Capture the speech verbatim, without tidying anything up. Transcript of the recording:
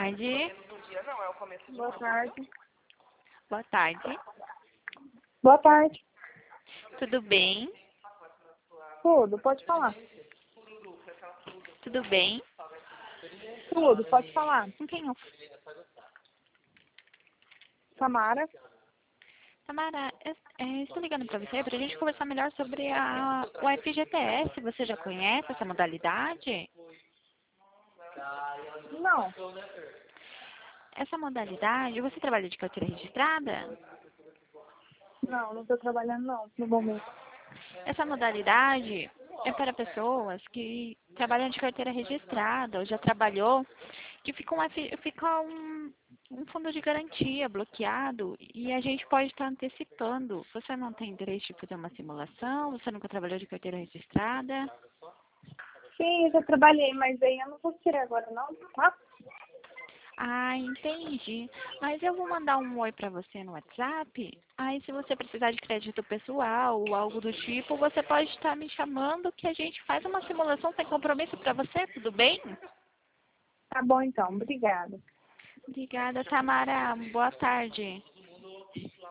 tarde. Boa tarde. Boa tarde. Boa tarde. Tudo bem? Tudo, pode falar. Tudo bem? Tudo, pode falar. Com quem eu... Samara. Tamara, eu, é, estou ligando para você para a gente conversar melhor sobre a, o F G T S. Você já conhece essa modalidade? Não, Essa modalidade, você trabalha de carteira registrada? não, não estou trabalhando não, no momento. Essa modalidade é para pessoas que trabalham de carteira registrada ou já trabalhou, que fica um, F- fica um, um fundo de garantia bloqueado e a gente pode estar antecipando. Você não tem interesse de fazer uma simulação? Você nunca trabalhou de carteira registrada? Sim, eu já trabalhei, mas aí eu não vou tirar agora não, tá? Ah, entendi. Mas eu vou mandar um oi para você no WhatsApp. Aí, se você precisar de crédito pessoal ou algo do tipo, você pode estar me chamando que a gente faz uma simulação sem compromisso para você, tudo bem? Tá bom então, obrigada. Obrigada, Tamara. Boa tarde.